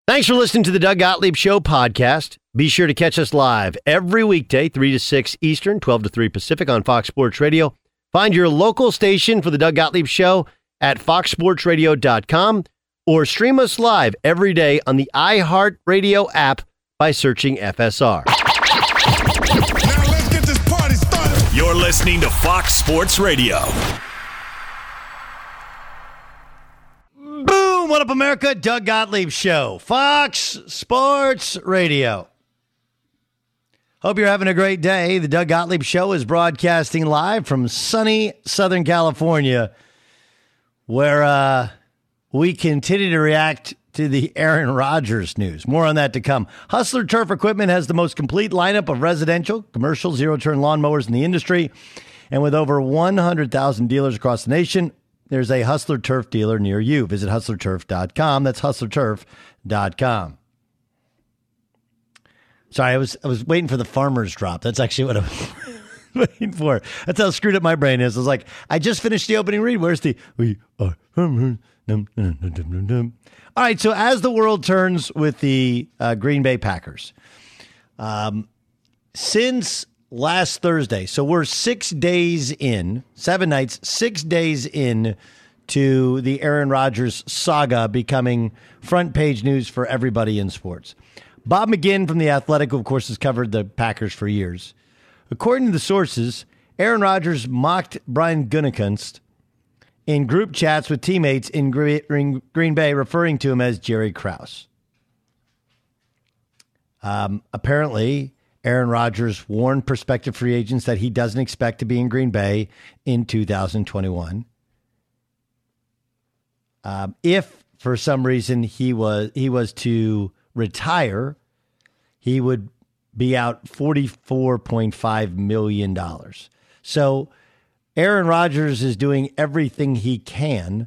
Thanks for listening to the Doug Gottlieb Show podcast. Be sure to catch us live every weekday, 3 to 6 Eastern, 12 to 3 Pacific on Fox Sports Radio. Find your local station for the Doug Gottlieb Show at foxsportsradio.com or stream us live every day on the iHeartRadio app by searching FSR. Now let's get this party started. You're listening to Fox Sports Radio. Boom! What up, America? Doug Gottlieb Show, Fox Sports Radio. Hope you're having a great day. The Doug Gottlieb Show is broadcasting live from sunny Southern California, where we continue to react to the Aaron Rodgers news. More on that to come. Hustler Turf Equipment has the most complete lineup of residential, commercial, zero-turn lawnmowers in the industry. And with over 100,000 dealers across the nation, there's a Hustler Turf dealer near you. Visit hustlerturf.com. That's hustlerturf.com. Sorry, I was waiting for the farmer's drop. That's actually what I was waiting for. That's how screwed up my brain is. I was like, I just finished the opening read. Where's the... All right, so as the world turns with the Green Bay Packers, since last Thursday, so we're 6 days in, 7 nights, 6 days in to the Aaron Rodgers saga becoming front page news for everybody in sports. Bob McGinn from The Athletic, who of course has covered the Packers for years. According to the sources, Aaron Rodgers mocked Brian Gutekunst in group chats with teammates in Green Bay, referring to him as Jerry Krause. Apparently, Aaron Rodgers warned prospective free agents that he doesn't expect to be in Green Bay in 2021. If for some reason he was to retire, he would be out $44.5 million. So Aaron Rodgers is doing everything he can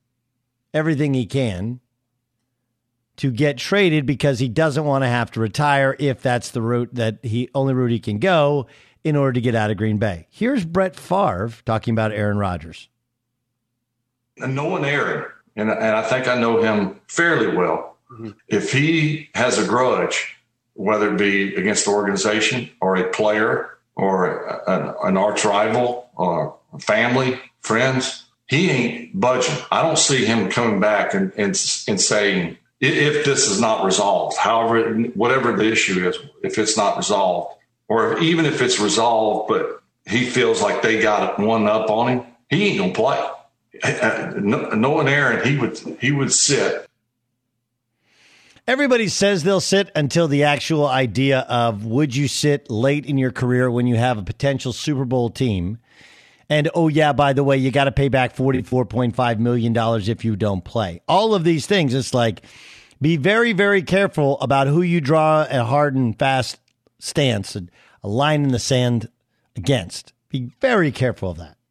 to get traded because he doesn't want to have to retire if that's the route only route he can go in order to get out of Green Bay. Here's Brett Favre talking about Aaron Rodgers. And knowing Aaron, and I think I know him fairly well, if he has a grudge, whether it be against the organization or a player or an arch rival or family, friends, he ain't budging. I don't see him coming back and saying, if this is not resolved, however, whatever the issue is, if it's not resolved, or even if it's resolved, but he feels like they got one up on him, he ain't going to play. Knowing Aaron, he would sit. Everybody says they'll sit until the actual idea of would you sit late in your career when you have a potential Super Bowl team? And, oh, yeah, by the way, you got to pay back $44.5 million if you don't play. All of these things, it's like be very, very careful about who you draw a hard and fast stance, and a line in the sand against. Be very careful of that.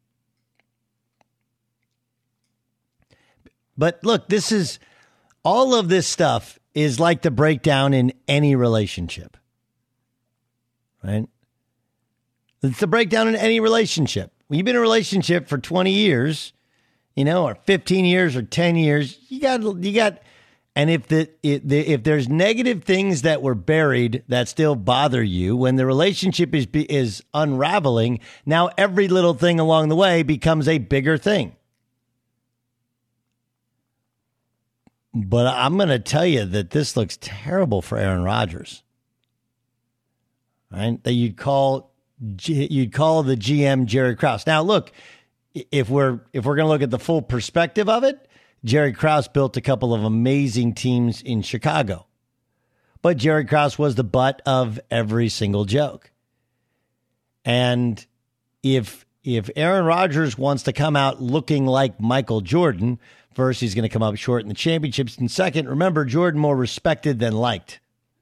But look, all of this stuff is like the breakdown in any relationship, right? It's the breakdown in any relationship. When you've been in a relationship for 20 years, or 15 years or 10 years, you got, and if there's negative things that were buried that still bother you, when the relationship is unraveling, now every little thing along the way becomes a bigger thing. But I'm going to tell you that this looks terrible for Aaron Rodgers. Right? That you'd call the GM Jerry Krause. Now, look, if we're going to look at the full perspective of it, Jerry Krause built a couple of amazing teams in Chicago. But Jerry Krause was the butt of every single joke. And if Aaron Rodgers wants to come out looking like Michael Jordan, first, he's going to come up short in the championships. And second, remember, Jordan more respected than liked.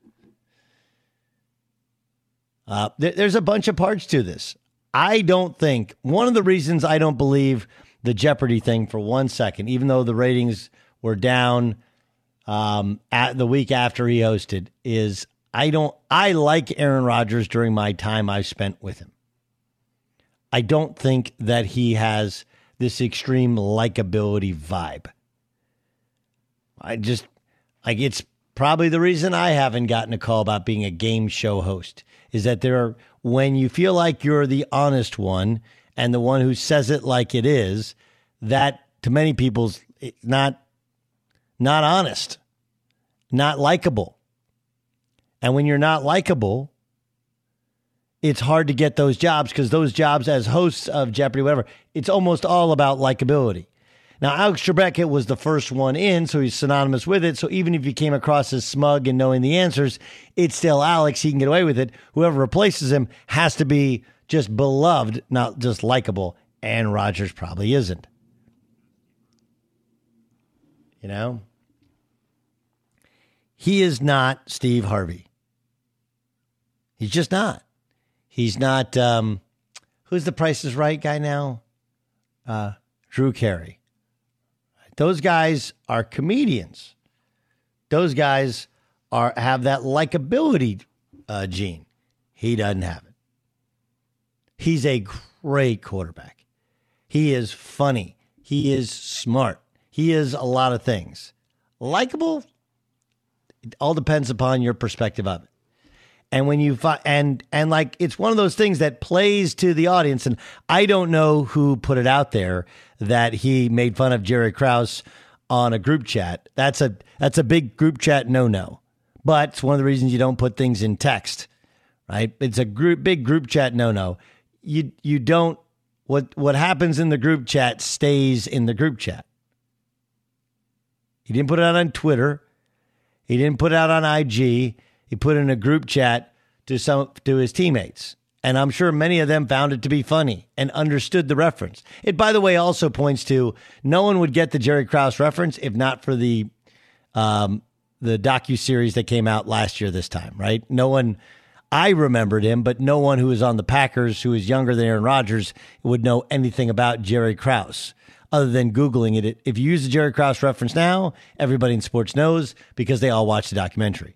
There's a bunch of parts to this. I don't think, one of the reasons I don't believe the Jeopardy thing for 1 second, even though the ratings were down at the week after he hosted, is I like Aaron Rodgers during my time I've spent with him. I don't think that he has this extreme likability vibe. Probably the reason I haven't gotten a call about being a game show host is that when you feel like you're the honest one and the one who says it like it is, that to many people's not honest, not likable. And when you're not likable, it's hard to get those jobs because those jobs as hosts of Jeopardy, whatever, it's almost all about likability. Now, Alex Trebek was the first one in, so he's synonymous with it. So even if you came across as smug and knowing the answers, it's still Alex. He can get away with it. Whoever replaces him has to be just beloved, not just likable. And Rodgers probably isn't. You know? He is not Steve Harvey. He's just not. He's not, who's the Price is Right guy now? Drew Carey. Those guys are comedians. Those guys have that likability gene. He doesn't have it. He's a great quarterback. He is funny. He is smart. He is a lot of things. Likable, it all depends upon your perspective of it. And when you and like it's one of those things that plays to the audience. And I don't know who put it out there that he made fun of Jerry Krause on a group chat. That's a big group chat no. But it's one of the reasons you don't put things in text, right? It's a big group chat no. You don't what happens in the group chat stays in the group chat. He didn't put it out on Twitter. He didn't put it out on IG. He put it in a group chat to his teammates. And I'm sure many of them found it to be funny and understood the reference. It, by the way, also points to no one would get the Jerry Krause reference if not for the docuseries that came out last year this time, right? No one, I remembered him, but no one who was on the Packers, who is younger than Aaron Rodgers, would know anything about Jerry Krause other than Googling it. If you use the Jerry Krause reference now, everybody in sports knows because they all watched the documentary.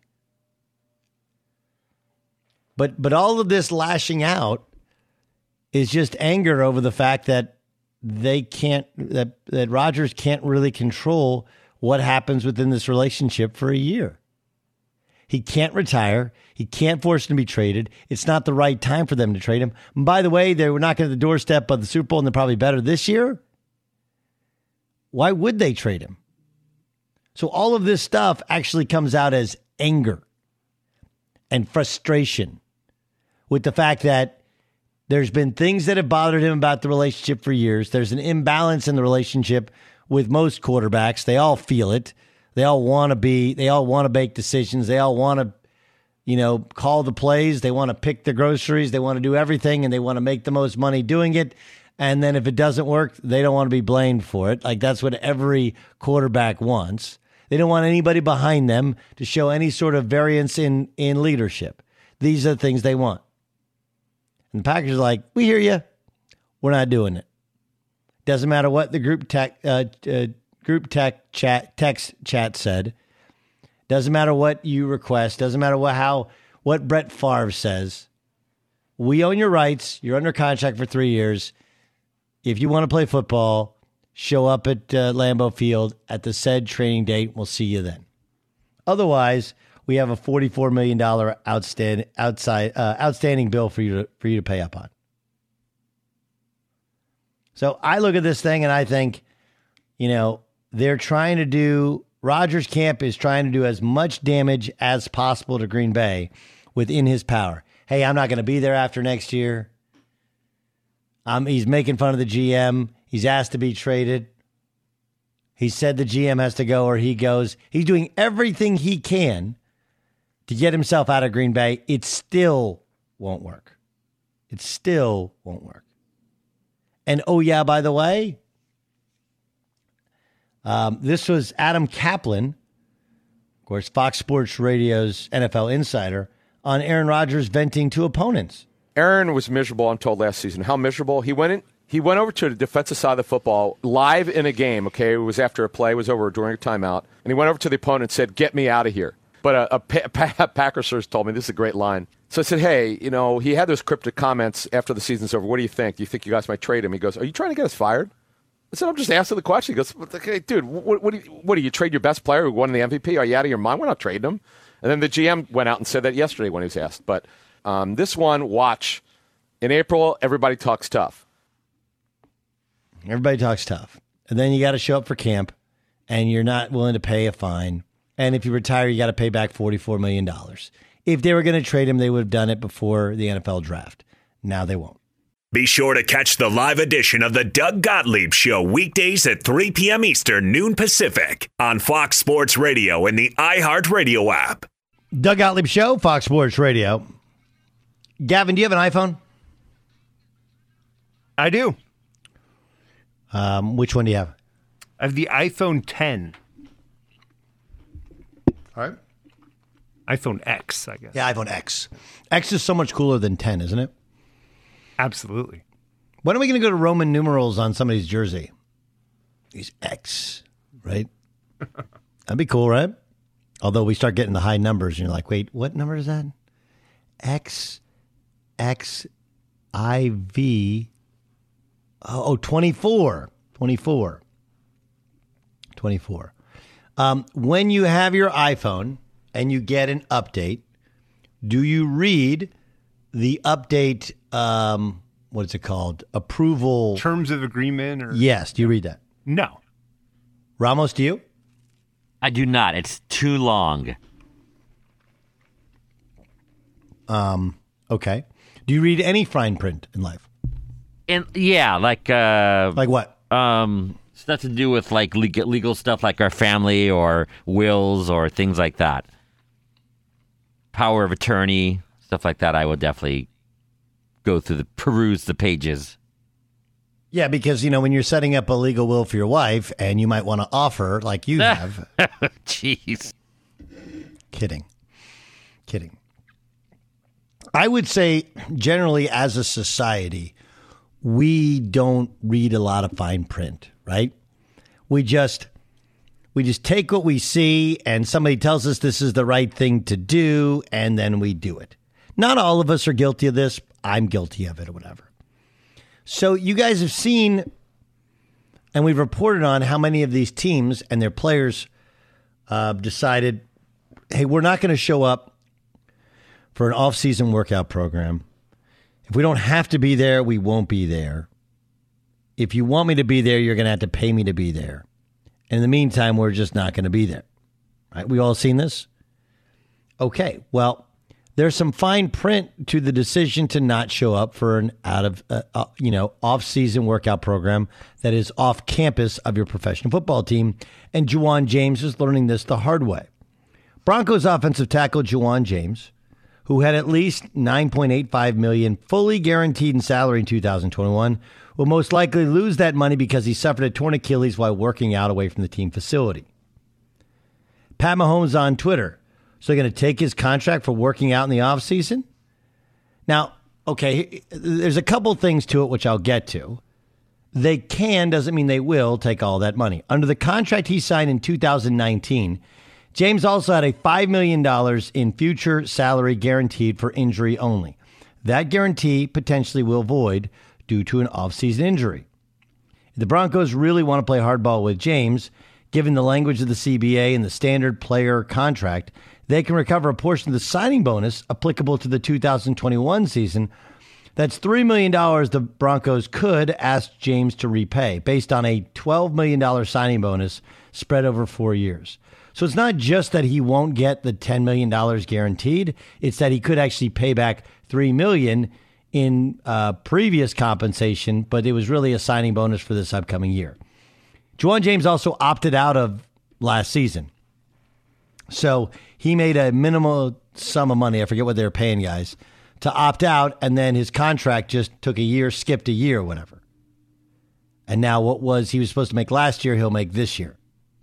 But all of this lashing out is just anger over the fact that that Rodgers can't really control what happens within this relationship for a year. He can't retire. He can't force him to be traded. It's not the right time for them to trade him. And by the way, they were knocking at the doorstep of the Super Bowl and they're probably better this year. Why would they trade him? So all of this stuff actually comes out as anger and frustration with the fact that there's been things that have bothered him about the relationship for years. There's an imbalance in the relationship with most quarterbacks. They all feel it. They all want to make decisions. They all want to, call the plays. They want to pick the groceries. They want to do everything and they want to make the most money doing it. And then if it doesn't work, they don't want to be blamed for it. Like that's what every quarterback wants. They don't want anybody behind them to show any sort of variance in leadership. These are the things they want. And the Packers are like, we hear you. We're not doing it. Doesn't matter what the group text chat said. Doesn't matter what you request. Doesn't matter what Brett Favre says. We own your rights. You're under contract for 3 years. If you want to play football, show up at Lambeau Field at the said training date. We'll see you then. Otherwise, we have a $44 million outstanding bill for you to pay up on. So I look at this thing and I think, they're trying to do, Rodgers' camp is trying to do as much damage as possible to Green Bay within his power. Hey, I'm not going to be there after next year. He's making fun of the GM. He's asked to be traded. He said the GM has to go or he goes. He's doing everything he can to get himself out of Green Bay. It still won't work. It still won't work. And oh yeah, by the way, this was Adam Kaplan, of course, Fox Sports Radio's NFL insider, on Aaron Rodgers venting to opponents. Aaron was miserable, I'm told, last season. How miserable? He went over to the defensive side of the football live in a game, okay? It was after a play, it was over during a timeout. And he went over to the opponent and said, "Get me out of here." But a Packer source told me, this is a great line. So I said, hey, he had those cryptic comments after the season's over. What do you think? Do you think you guys might trade him? He goes, are you trying to get us fired? I said, I'm just asking the question. He goes, okay, dude, what do you trade your best player who won the MVP? Are you out of your mind? We're not trading him. And then the GM went out and said that yesterday when he was asked. But this one, watch. In April, everybody talks tough. Everybody talks tough. And then you got to show up for camp, and you're not willing to pay a fine. And if you retire, you got to pay back $44 million. If they were going to trade him, they would have done it before the NFL draft. Now they won't. Be sure to catch the live edition of the Doug Gottlieb Show weekdays at 3 p.m. Eastern, noon Pacific on Fox Sports Radio and the iHeartRadio app. Doug Gottlieb Show, Fox Sports Radio. Gavin, do you have an iPhone? I do. Which one do you have? I have the iPhone 10. All right. iPhone X, I guess. Yeah, iPhone X. X is so much cooler than 10, isn't it? Absolutely. When are we going to go to Roman numerals on somebody's jersey? He's X, right? That'd be cool, right? Although we start getting the high numbers, and you're like, wait, what number is that? X, X, I, V. Oh, 24. 24. 24. When you have your iPhone and you get an update, do you read the update, what is it called? Approval. Terms of agreement? Or Yes. Do you read that? No. Ramos, do you? I do not. It's too long. Okay. Do you read any fine print in life? And yeah, like Like what? stuff to do with like legal stuff, like our family or wills or things like that. Power of attorney, stuff like that. I would definitely go through peruse the pages. Yeah, because, when you're setting up a legal will for your wife and you might want to offer, like you have. Jeez. Kidding. I would say, generally, as a society, we don't read a lot of fine print, right? We just take what we see and somebody tells us this is the right thing to do, and then we do it. Not all of us are guilty of this. I'm guilty of it or whatever. So you guys have seen, and we've reported on how many of these teams and their players decided, hey, we're not going to show up for an off-season workout program. If we don't have to be there, we won't be there. If you want me to be there, you're going to have to pay me to be there. And in the meantime, we're just not going to be there. Right? We all seen this? Okay, well, there's some fine print to the decision to not show up for an off-season workout program that is off campus of your professional football team. And Juwan James is learning this the hard way. Broncos offensive tackle Juwan James, who had at least $9.85 million fully guaranteed in salary in 2021, will most likely lose that money because he suffered a torn Achilles while working out away from the team facility. Pat Mahomes on Twitter. So they're going to take his contract for working out in the offseason? Now, okay, there's a couple things to it which I'll get to. They can, doesn't mean they will, take all that money. Under the contract he signed in 2019, James also had a $5 million in future salary guaranteed for injury only. That guarantee potentially will void due to an offseason injury. If the Broncos really want to play hardball with James, given the language of the CBA and the standard player contract, they can recover a portion of the signing bonus applicable to the 2021 season. That's $3 million the Broncos could ask James to repay based on a $12 million signing bonus spread over 4 years. So it's not just that he won't get the $10 million guaranteed. It's that he could actually pay back $3 million in previous compensation, but it was really a signing bonus for this upcoming year. Juwan James also opted out of last season. So he made a minimal sum of money, I forget what they were paying guys, to opt out, and then his contract just took a year, skipped a year, whatever. And now what was he was supposed to make last year, he'll make this year.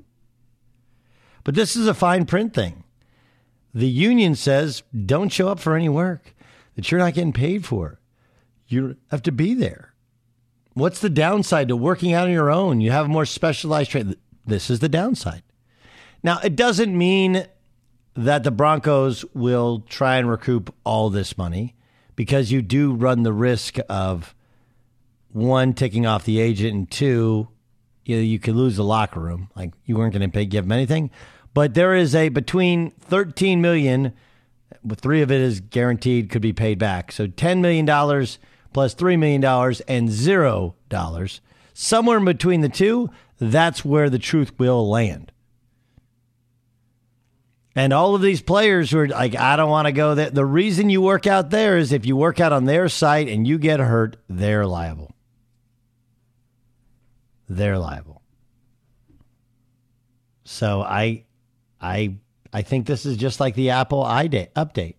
But this is a fine print thing. The union says don't show up for any work that you're not getting paid for. You have to be there. What's the downside to working out on your own? You have more specialized training. This is the downside. Now, it doesn't mean that the Broncos will try and recoup all this money, because you do run the risk of, one, ticking off the agent, and two, you could lose the locker room. Like you weren't going to give him anything. But there is between $13 million, with $3 million of it is guaranteed, could be paid back. So $10 million plus $3 million and $0. Somewhere in between the two, that's where the truth will land. And all of these players who are like, I don't want to go there. The reason you work out there is if you work out on their site and you get hurt, they're liable. They're liable. So I think this is just like the Apple update.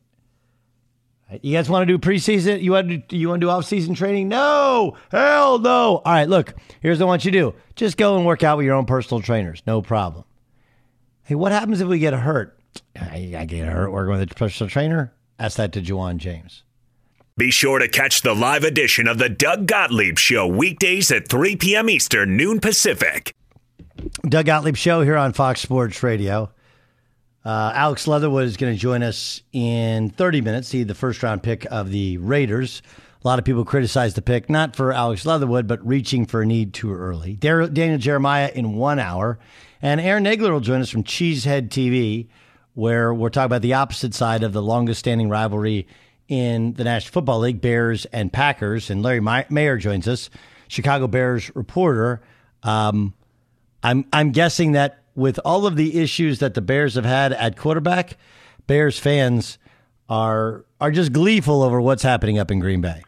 You guys want to do preseason? You want to do off-season training? No, hell no. All right, look, here's what I want you to do. Just go and work out with your own personal trainers. No problem. Hey, what happens if we get hurt? I get hurt. We're going to the personal trainer. Ask that to Juwan James. Be sure to catch the live edition of the Doug Gottlieb Show weekdays at 3 p.m. Eastern, noon Pacific. Doug Gottlieb Show here on Fox Sports Radio. Alex Leatherwood is going to join us in 30 minutes. He's the first-round pick of the Raiders. A lot of people criticize the pick, not for Alex Leatherwood, but reaching for a need too early. Daniel Jeremiah in 1 hour. And Aaron Nagler will join us from Cheesehead TV, where we're talking about the opposite side of the longest-standing rivalry in the National Football League, Bears and Packers. And Larry Mayer joins us, Chicago Bears reporter. I'm guessing that with all of the issues that the Bears have had at quarterback, Bears fans are just gleeful over what's happening up in Green Bay.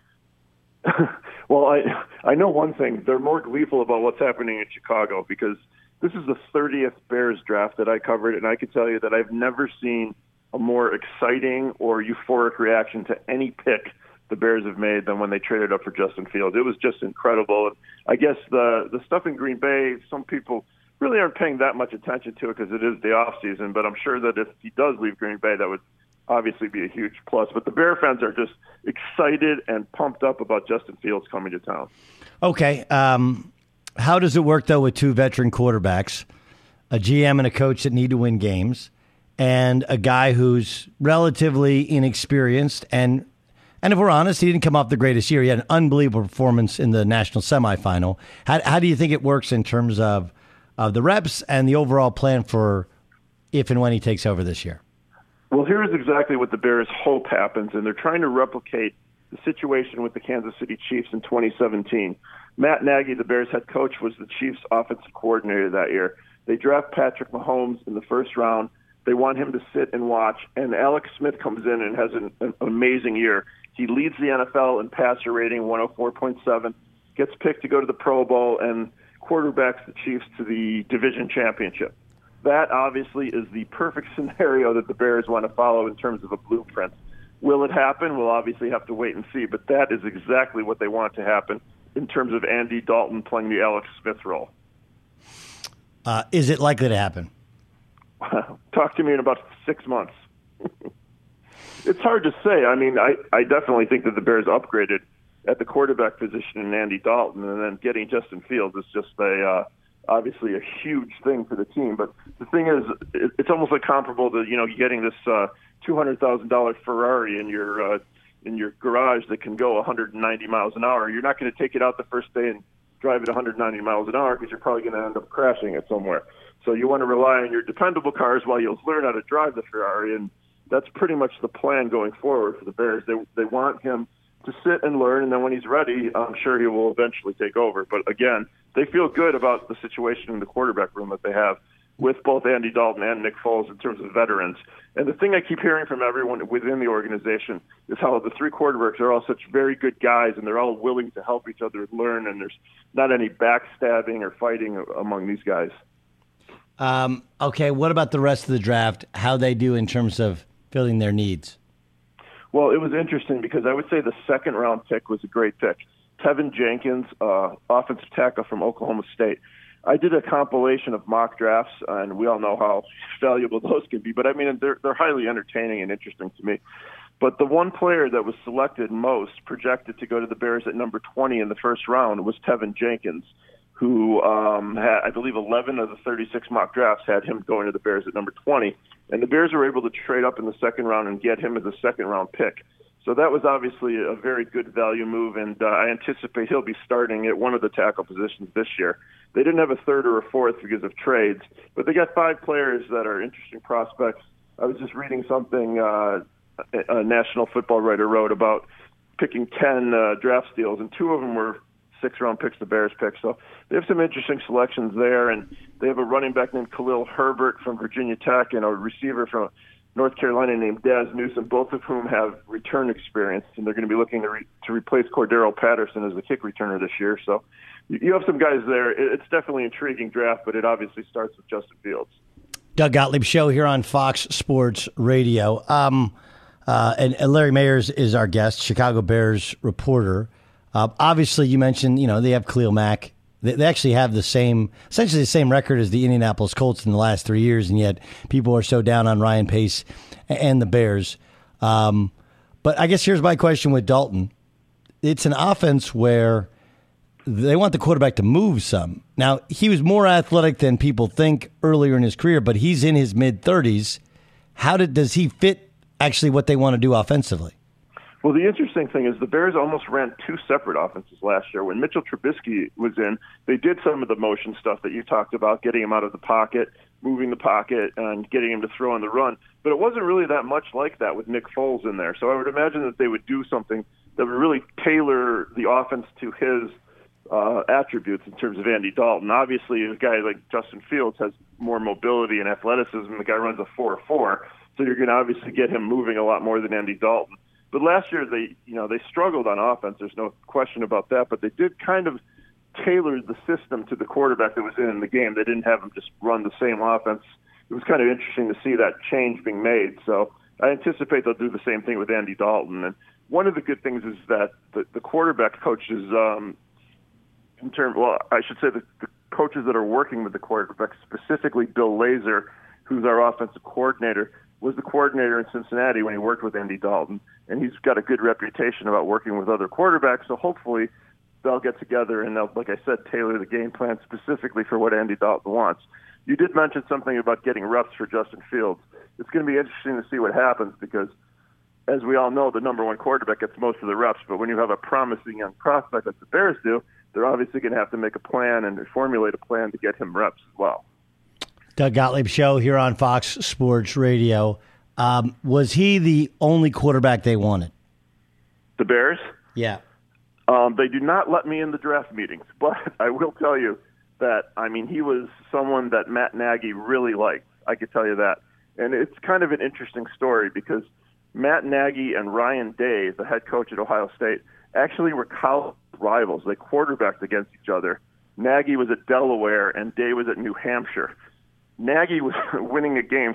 Well, I know one thing. They're more gleeful about what's happening in Chicago because this is the 30th Bears draft that I covered, and I can tell you that I've never seen a more exciting or euphoric reaction to any pick the Bears have made than when they traded up for Justin Fields. It was just incredible. And I guess the stuff in Green Bay, some people really aren't paying that much attention to it because it is the offseason, but I'm sure that if he does leave Green Bay, that would obviously be a huge plus. But the Bear fans are just excited and pumped up about Justin Fields coming to town. Okay. How does it work, though, with two veteran quarterbacks, a GM and a coach that need to win games, and a guy who's relatively inexperienced? And if we're honest, he didn't come off the greatest year. He had an unbelievable performance in the national semifinal. How do you think it works in terms of the reps and the overall plan for if and when he takes over this year? Well, here's exactly what the Bears hope happens, and they're trying to replicate the situation with the Kansas City Chiefs in 2017. Matt Nagy, the Bears head coach, was the Chiefs offensive coordinator that year. They draft Patrick Mahomes in the first round. They want him to sit and watch, and Alex Smith comes in and has an amazing year. He leads the NFL in passer rating, 104.7, gets picked to go to the Pro Bowl, and quarterbacks the Chiefs to the division championship. That obviously is the perfect scenario that the Bears want to follow in terms of a blueprint. Will it happen? We'll obviously have to wait and see, but that is exactly what they want to happen in terms of Andy Dalton playing the Alex Smith role. Is it likely to happen? Talk to me in about 6 months. It's hard to say. I mean, I definitely think that the Bears upgraded at the quarterback position in Andy Dalton, and then getting Justin Fields is just obviously a huge thing for the team. But the thing is, it's almost like comparable to getting this $200,000 Ferrari in your garage that can go 190 miles an hour. You're not going to take it out the first day and drive it 190 miles an hour because you're probably going to end up crashing it somewhere. So you want to rely on your dependable cars while you'll learn how to drive the Ferrari, and that's pretty much the plan going forward for the Bears. They want him to sit and learn, and then when he's ready, I'm sure he will eventually take over. But again, they feel good about the situation in the quarterback room that they have with both Andy Dalton and Nick Foles in terms of veterans. And the thing I keep hearing from everyone within the organization is how the three quarterbacks are all such very good guys, and they're all willing to help each other learn, and there's not any backstabbing or fighting among these guys. Okay, what about the rest of the draft? How they do in terms of filling their needs? Well, it was interesting because I would say the second-round pick was a great pick. Tevin Jenkins, offensive tackle from Oklahoma State. I did a compilation of mock drafts, and we all know how valuable those can be. But, I mean, they're highly entertaining and interesting to me. But the one player that was selected most, projected to go to the Bears at number 20 in the first round, was Tevin Jenkins, who had, I believe, 11 of the 36 mock drafts had him going to the Bears at number 20. And the Bears were able to trade up in the second round and get him as a second-round pick. So that was obviously a very good value move, and I anticipate he'll be starting at one of the tackle positions this year. They didn't have a third or a fourth because of trades, but they got 5 players that are interesting prospects. I was just reading something a National Football writer wrote about picking 10 draft steals, and 2 of them were 6th-round picks the Bears picked. So they have some interesting selections there, and they have a running back named Khalil Herbert from Virginia Tech and a receiver from North Carolina named Daz Newsome, both of whom have return experience, and they're going to be looking to replace Cordero Patterson as the kick returner this year. So you have some guys there. It's definitely an intriguing draft, but it obviously starts with Justin Fields. Doug Gottlieb Show here on Fox Sports Radio. And Larry Mayers is our guest, Chicago Bears reporter. Obviously, you mentioned, they have Khalil Mack. They actually have essentially the same record as the Indianapolis Colts in the last 3 years, and yet people are so down on Ryan Pace and the Bears. But I guess here's my question with Dalton. It's an offense where they want the quarterback to move some. Now, he was more athletic than people think earlier in his career, but he's in his mid-30s. Does he fit actually what they want to do offensively? Well, the interesting thing is the Bears almost ran 2 separate offenses last year. When Mitchell Trubisky was in, they did some of the motion stuff that you talked about, getting him out of the pocket, moving the pocket, and getting him to throw on the run. But it wasn't really that much like that with Nick Foles in there. So I would imagine that they would do something that would really tailor the offense to his attributes in terms of Andy Dalton. Obviously, a guy like Justin Fields has more mobility and athleticism. The guy runs a 4.4, so you're going to obviously get him moving a lot more than Andy Dalton. But last year they struggled on offense. There's no question about that. But they did kind of tailor the system to the quarterback that was in the game. They didn't have him just run the same offense. It was kind of interesting to see that change being made. So I anticipate they'll do the same thing with Andy Dalton. And one of the good things is that the quarterback coaches, the coaches that are working with the quarterback, specifically Bill Lazor, who's our offensive coordinator, was the coordinator in Cincinnati when he worked with Andy Dalton, and he's got a good reputation about working with other quarterbacks, so hopefully they'll get together and they'll, like I said, tailor the game plan specifically for what Andy Dalton wants. You did mention something about getting reps for Justin Fields. It's going to be interesting to see what happens because, as we all know, the number 1 quarterback gets most of the reps, but when you have a promising young prospect like the Bears do, they're obviously going to have to make a plan and formulate a plan to get him reps as well. Doug Gottlieb Show here on Fox Sports Radio. Was he the only quarterback they wanted? The Bears? Yeah. They do not let me in the draft meetings, but I will tell you that, he was someone that Matt Nagy really liked. I could tell you that. And it's kind of an interesting story because Matt Nagy and Ryan Day, the head coach at Ohio State, actually were college rivals. They quarterbacked against each other. Nagy was at Delaware and Day was at New Hampshire. Nagy was winning a game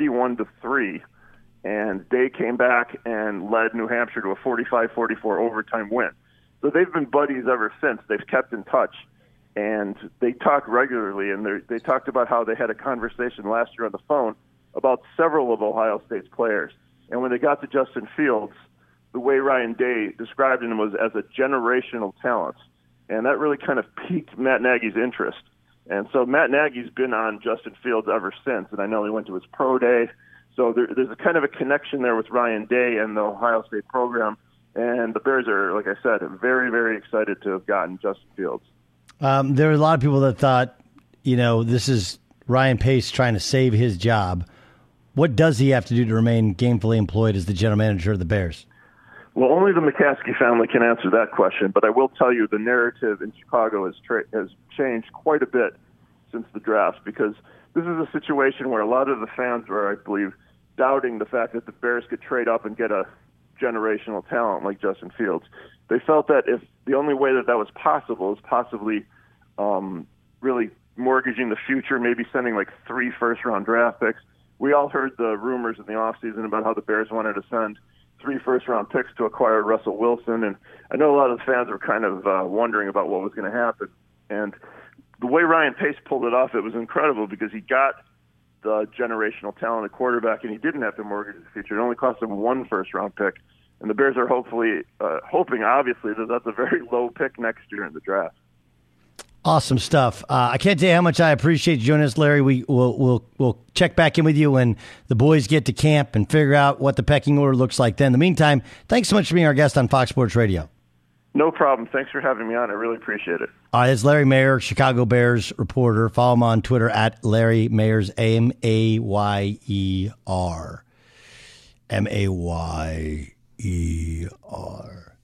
31-3, and Day came back and led New Hampshire to a 45-44 overtime win. So they've been buddies ever since. They've kept in touch, and they talk regularly, and they talked about how they had a conversation last year on the phone about several of Ohio State's players. And when they got to Justin Fields, the way Ryan Day described him was as a generational talent, and that really kind of piqued Matt Nagy's interest. And so Matt Nagy's been on Justin Fields ever since, and I know he went to his pro day. So there's a kind of a connection there with Ryan Day and the Ohio State program. And the Bears are, like I said, very, very excited to have gotten Justin Fields. There were a lot of people that thought, this is Ryan Pace trying to save his job. What does he have to do to remain gainfully employed as the general manager of the Bears? Well, only the McCaskey family can answer that question, but I will tell you the narrative in Chicago has changed quite a bit since the draft because this is a situation where a lot of the fans were, I believe, doubting the fact that the Bears could trade up and get a generational talent like Justin Fields. They felt that if the only way that was possible is possibly really mortgaging the future, maybe sending like 3 first-round draft picks. We all heard the rumors in the offseason about how the Bears wanted to send 3 first-round picks to acquire Russell Wilson, and I know a lot of the fans were kind of wondering about what was going to happen. And the way Ryan Pace pulled it off, it was incredible because he got the generational talent at quarterback, and he didn't have to mortgage the future. It only cost him 1 first-round pick, and the Bears are hoping, obviously, that that's a very low pick next year in the draft. Awesome stuff. I can't tell you how much I appreciate you joining us, Larry. We'll check back in with you when the boys get to camp and figure out what the pecking order looks like then. In the meantime, thanks so much for being our guest on Fox Sports Radio. No problem. Thanks for having me on. I really appreciate it. All right, it's Larry Mayer, Chicago Bears reporter. Follow him on Twitter at Larry Mayers, Mayer. Mayer.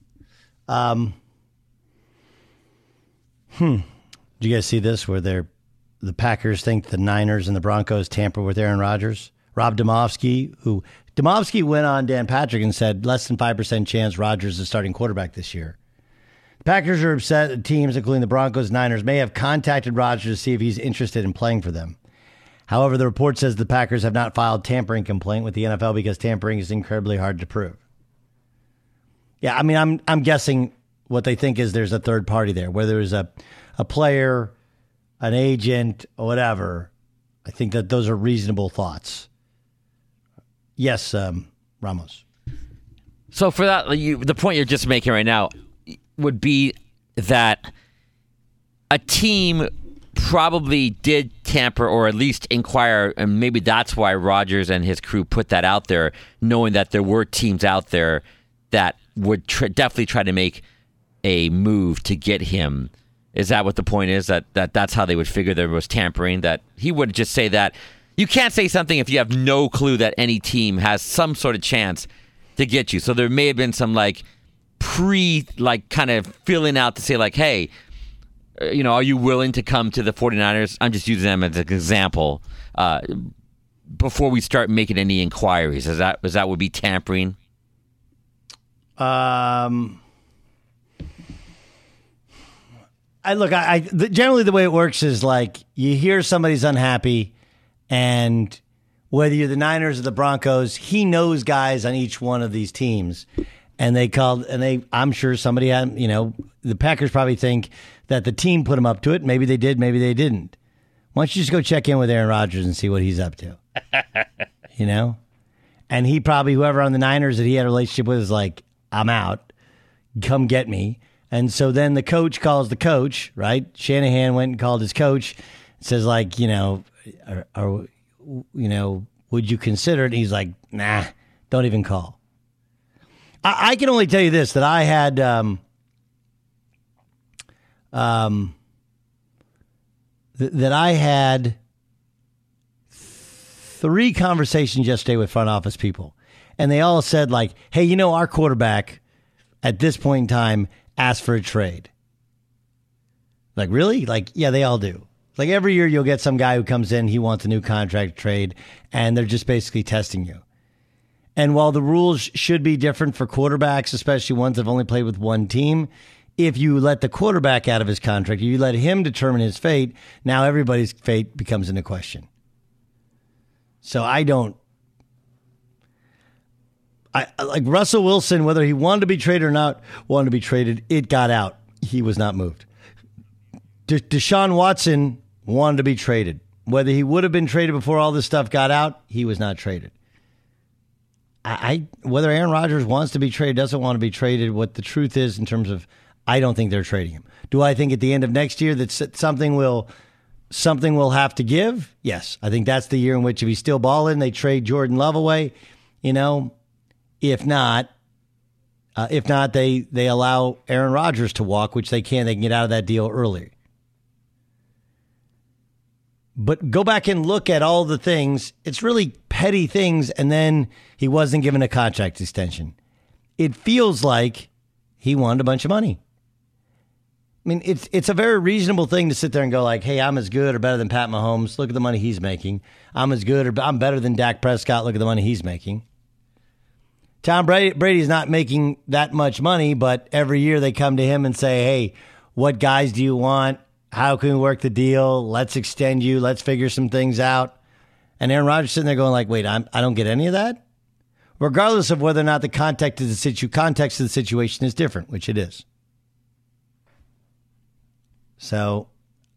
Did you guys see this where the Packers think the Niners and the Broncos tamper with Aaron Rodgers? Rob Demovsky went on Dan Patrick and said less than 5% chance Rodgers is starting quarterback this year. The Packers are upset that teams, including the Broncos and Niners, may have contacted Rodgers to see if he's interested in playing for them. However, the report says the Packers have not filed tampering complaint with the NFL because tampering is incredibly hard to prove. Yeah, I mean, I'm guessing what they think is there's a third party there, whether there's a player, an agent, or whatever. I think that those are reasonable thoughts. Yes, Ramos. So for that, the point you're just making right now would be that a team probably did tamper or at least inquire, and maybe that's why Rodgers and his crew put that out there, knowing that there were teams out there that would definitely try to make a move to get him. Is that what the point is? That's how they would figure there was tampering? That he would just say that you can't say something if you have no clue that any team has some sort of chance to get you. So there may have been some kind of filling out to say hey, are you willing to come to the 49ers? I'm just using them as an example. Before we start making any inquiries, is that would be tampering? Generally the way it works is you hear somebody's unhappy, and whether you're the Niners or the Broncos, he knows guys on each one of these teams, and I'm sure somebody had, the Packers probably think that the team put him up to it. Maybe they did, maybe they didn't. Why don't you just go check in with Aaron Rodgers and see what he's up to? And he probably, whoever on the Niners that he had a relationship with is like, I'm out. Come get me. And so then the coach calls the coach, right? Shanahan went and called his coach, says would you consider it? And he's like, nah, don't even call. I can only tell you this, that I had that I had 3 conversations yesterday with front office people, and they all said hey, our quarterback at this point in time asked for a trade. Really? Yeah, they all do. Every year you'll get some guy who comes in, he wants a new contract trade, and they're just basically testing you. And while the rules should be different for quarterbacks, especially ones that have only played with one team, if you let the quarterback out of his contract, you let him determine his fate, now everybody's fate becomes into question. So Russell Wilson, whether he wanted to be traded or not wanted to be traded, it got out. He was not moved. Deshaun Watson wanted to be traded. Whether he would have been traded before all this stuff got out, he was not traded. Whether Aaron Rodgers wants to be traded, doesn't want to be traded, what the truth is in terms of, I don't think they're trading him. Do I think at the end of next year that something will have to give? Yes. I think that's the year in which if he's still balling, they trade Jordan Love away. If not, they allow Aaron Rodgers to walk, which they can get out of that deal early. But go back and look at all the things. It's really petty things, and then he wasn't given a contract extension. It feels like he wanted a bunch of money. I mean, it's a very reasonable thing to sit there and go hey, I'm as good or better than Pat Mahomes. Look at the money he's making. I'm as good or I'm better than Dak Prescott. Look at the money he's making. Tom Brady's not making that much money, but every year they come to him and say, hey, what guys do you want? How can we work the deal? Let's extend you. Let's figure some things out. And Aaron Rodgers sitting there going wait, I don't get any of that? Regardless of whether or not the context of the situation is different, which it is. So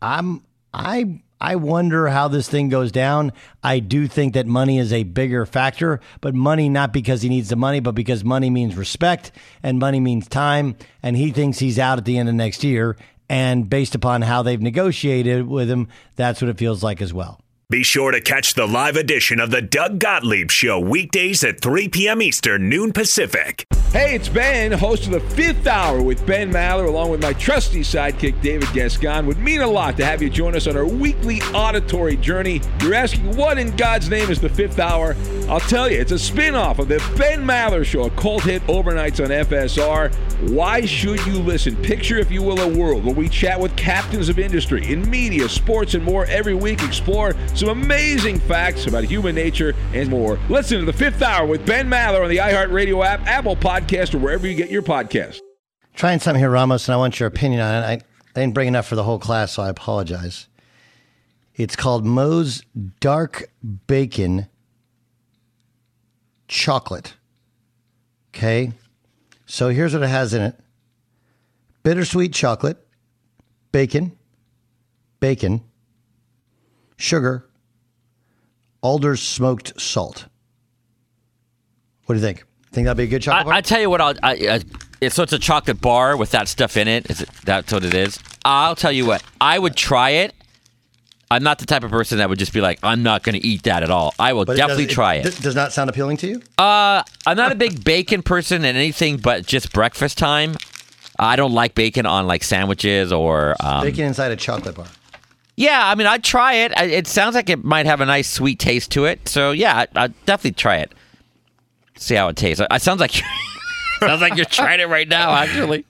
I wonder how this thing goes down. I do think that money is a bigger factor, but money not because he needs the money, but because money means respect and money means time. And he thinks he's out at the end of next year. And based upon how they've negotiated with him, that's what it feels like as well. Be sure to catch the live edition of the Doug Gottlieb Show weekdays at 3 p.m. Eastern, noon Pacific. Hey, it's Ben, host of the Fifth Hour with Ben Maller, along with my trusty sidekick, David Gascon. Would mean a lot to have you join us on our weekly auditory journey. You're asking, what in God's name is the Fifth Hour? I'll tell you, it's a spin-off of the Ben Maller Show, a cult hit overnights on FSR. Why should you listen? Picture, if you will, a world where we chat with captains of industry in media, sports, and more every week. Explore some amazing facts about human nature and more. Listen to the Fifth Hour with Ben Maller on the iHeartRadio app, Apple Podcast, or wherever you get your podcasts. Trying something here, Ramos, and I want your opinion on it. I didn't bring enough for the whole class, so I apologize. It's called Moe's Dark Bacon Chocolate. Okay? So here's what it has in it. Bittersweet chocolate, bacon, sugar, Alder's smoked salt. What do you think? Think that'd be a good chocolate bar? I tell you what, it's a chocolate bar with that stuff in it. That's what it is? I'll tell you what, I would try it. I'm not the type of person that would just be like, I'm not going to eat that at all. I will definitely try it. Does not sound appealing to you? I'm not a big bacon person in anything but just breakfast time. I don't like bacon on like sandwiches or... bacon inside a chocolate bar. Yeah, I mean, I'd try it. It sounds like it might have a nice sweet taste to it. So yeah, I'd definitely try it. See how it tastes. It sounds like you're trying it right now, actually.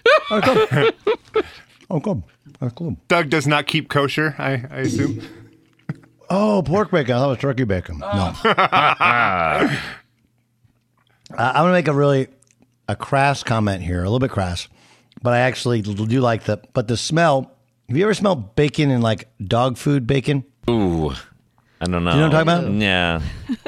Oh, good. Doug does not keep kosher, I assume. Oh, pork bacon. I thought it was turkey bacon. No. I'm going to make a crass comment here, a little bit crass, but I actually do like the smell. Have you ever smelled bacon in like dog food bacon? Ooh, I don't know. You know what I'm talking about?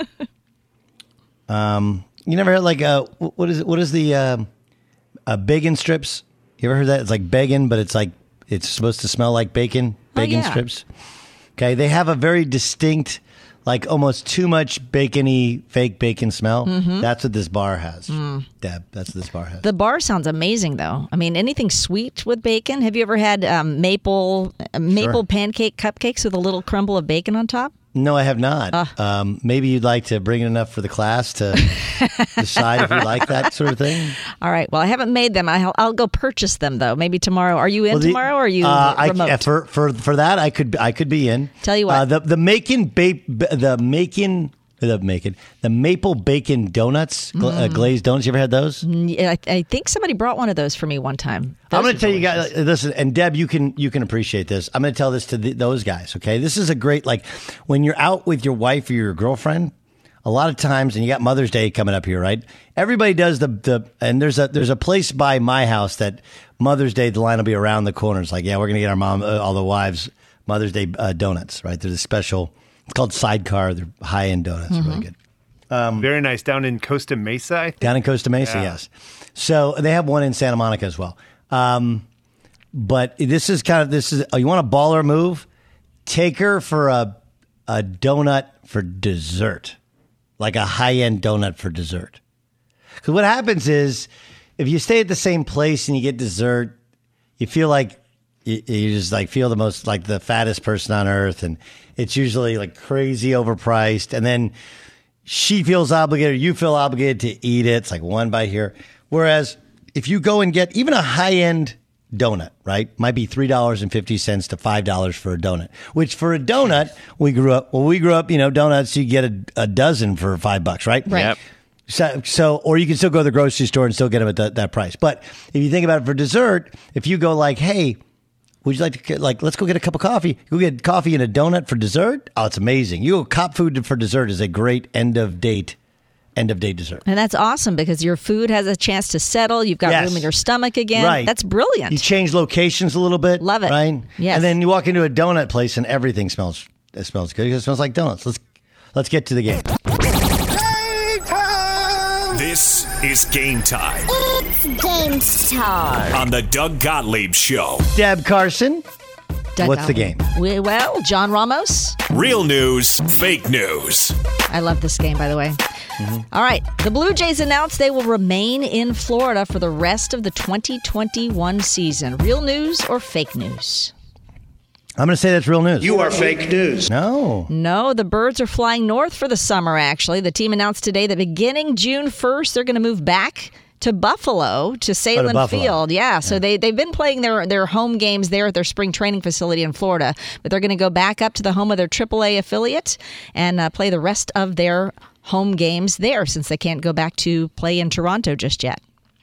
Yeah. You never heard like what is the bacon strips? You ever heard that? It's like bacon, but it's supposed to smell like bacon. Bacon strips. Okay, they have a very distinct, like almost too much bacony, fake bacon smell. Mm-hmm. That's what this bar has. Deb, that's what this bar has. The bar sounds amazing, though. I mean, anything sweet with bacon. Have you ever had maple pancake cupcakes with a little crumble of bacon on top? No, I have not. Maybe you'd like to bring it enough for the class to decide if you like that sort of thing. All right. Well, I haven't made them. I'll go purchase them though. Maybe tomorrow. Are you in tomorrow? Or are you remote? For that, I could be in. Tell you what, the maple bacon donuts, glazed donuts. You ever had those? I think somebody brought one of those for me one time. I'm going to tell you guys, listen, and Deb, you can appreciate this. I'm going to tell this to those guys, okay? This is a great, like, when you're out with your wife or your girlfriend, a lot of times, and you got Mother's Day coming up here, right? Everybody does and there's a place by my house that Mother's Day, the line will be around the corner. It's like, yeah, we're going to get our mom, all the wives, Mother's Day donuts, right? They're the special, it's called Sidecar. They're high-end donuts, really good. Very nice. Down in Costa Mesa, I think. Down in Costa Mesa, yes. So they have one in Santa Monica as well. But this is you want a baller move? Take her for a donut for dessert, like a high-end donut for dessert. Because what happens is, if you stay at the same place and you get dessert, you feel like you just like feel the most like the fattest person on earth, and it's usually like crazy overpriced, and then she feels obligated, you feel obligated to eat it. It's like one bite here. Whereas if you go and get even a high-end donut, right, might be $3.50 to $5 for a donut, which for a donut, we grew up, donuts, you get a dozen for $5, right? Right. Yep. So, or you can still go to the grocery store and still get them at that price. But if you think about it for dessert, if you go like, hey, would you like to, let's go get a cup of coffee? You go get coffee and a donut for dessert? Oh, it's amazing. You go cop food for dessert is a great end of date dessert. And that's awesome because your food has a chance to settle. You've got room in your stomach again. Right. That's brilliant. You change locations a little bit. Love it. Right? Yes. And then you walk into a donut place and everything smells good because it smells like donuts. Let's get to the game. This is Game Time. It's game time. On the Doug Gottlieb Show. Deb Carson, what's the game? Well, John Ramos. Real news, fake news. I love this game, by the way. All right. The Blue Jays announced they will remain in Florida for the rest of the 2021 season. Real news or fake news? I'm going to say that's real news. You are fake news. No, the Birds are flying north for the summer, actually. The team announced today that beginning June 1st, they're going to move back to Buffalo, to Salem Field. Yeah, so they've been playing their home games there at their spring training facility in Florida, but they're going to go back up to the home of their AAA affiliate and play the rest of their home games there, since they can't go back to play in Toronto just yet.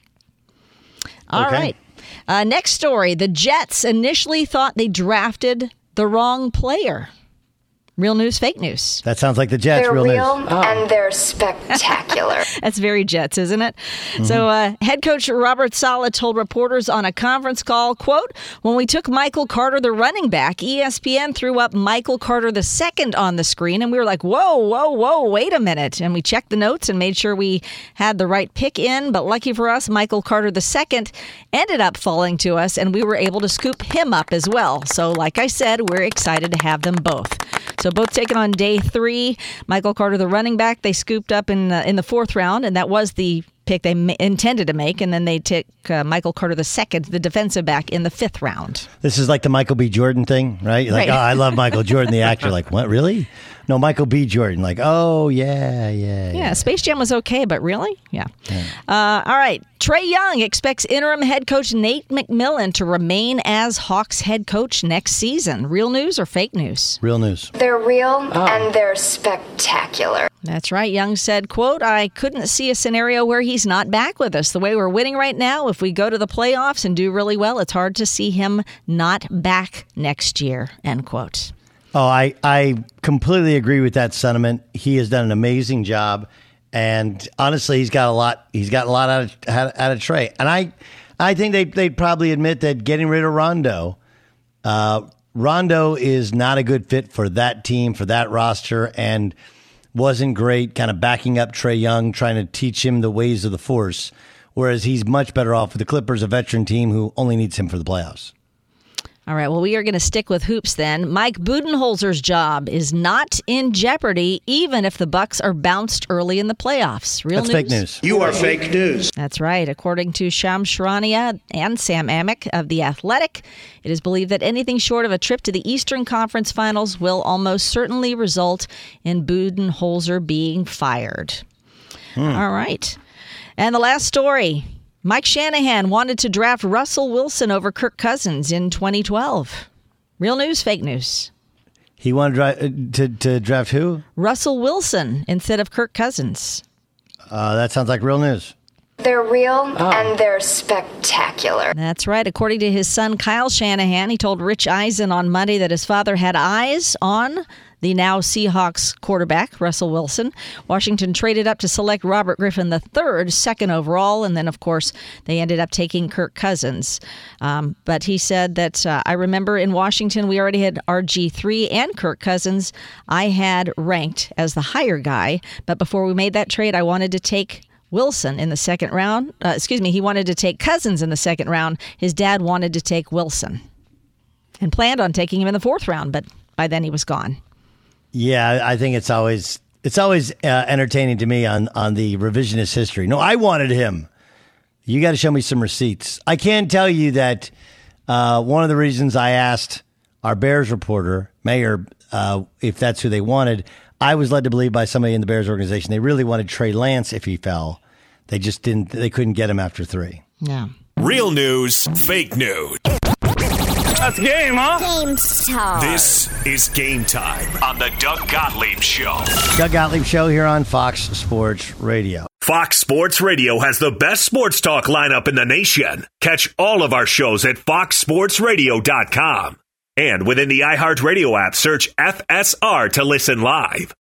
All right. Next story. The Jets initially thought they drafted the wrong player. Real news, fake news? That sounds like the Jets. They're real news. And they're spectacular. That's very Jets, isn't it? So head coach Robert Saleh told reporters on a conference call, quote, "When we took Michael Carter, the running back, ESPN threw up Michael Carter II on the screen, and we were like, whoa, wait a minute." And we checked the notes and made sure we had the right pick in. But lucky for us, Michael Carter II ended up falling to us, and we were able to scoop him up as well. So like I said, we're excited to have them both. So both taken on day 3. Michael Carter, the running back, they scooped up in the 4th round, and that was the pick they intended to make. And then they took Michael Carter II, the defensive back, in the 5th round. This is like the Michael B. Jordan thing, right? You're like, oh, I love Michael Jordan, the actor. Like, what, really? No, Michael B. Jordan. Like, oh, yeah. Space Jam was okay, but really? Yeah. All right. Trae Young expects interim head coach Nate McMillan to remain as Hawks head coach next season. Real news or fake news? Real news. They're real and they're spectacular. That's right. Young said, quote, "I couldn't see a scenario where he's not back with us. The way we're winning right now, if we go to the playoffs and do really well, it's hard to see him not back next year," end quote. Oh, I completely agree with that sentiment. He has done an amazing job, and honestly, he's got a lot out of Trae. And I think they'd probably admit that getting rid of Rondo is not a good fit for that team, for that roster, and wasn't great kind of backing up Trae Young, trying to teach him the ways of the Force, whereas he's much better off with the Clippers, a veteran team who only needs him for the playoffs. All right, well, we are going to stick with hoops then. Mike Budenholzer's job is not in jeopardy, even if the Bucks are bounced early in the playoffs. Real news? That's fake news. You are fake news. That's right. According to Shams Charania and Sam Amick of The Athletic, it is believed that anything short of a trip to the Eastern Conference Finals will almost certainly result in Budenholzer being fired. All right. And the last story. Mike Shanahan wanted to draft Russell Wilson over Kirk Cousins in 2012. Real news, fake news? He wanted to draft who? Russell Wilson instead of Kirk Cousins. That sounds like real news. They're real and they're spectacular. That's right. According to his son, Kyle Shanahan, he told Rich Eisen on Monday that his father had eyes on the now Seahawks quarterback, Russell Wilson. Washington traded up to select Robert Griffin III, second overall, and then, of course, they ended up taking Kirk Cousins. But he said that, I remember in Washington, we already had RG3 and Kirk Cousins. I had ranked as the higher guy, but before we made that trade, I wanted to take Wilson in the second round. He wanted to take Cousins in the second round. His dad wanted to take Wilson and planned on taking him in the 4th round, but by then he was gone. Yeah, I think it's always entertaining to me on the revisionist history. No, I wanted him. You got to show me some receipts. I can tell you that one of the reasons I asked our Bears reporter, Mayer, if that's who they wanted, I was led to believe by somebody in the Bears organization they really wanted Trey Lance if he fell. They just didn't. They couldn't get him after 3. Yeah. Real news, fake news. That's game, huh? Game time. This is Game Time on the Doug Gottlieb Show. Doug Gottlieb Show here on Fox Sports Radio. Fox Sports Radio has the best sports talk lineup in the nation. Catch all of our shows at foxsportsradio.com. And within the iHeartRadio app, search FSR to listen live.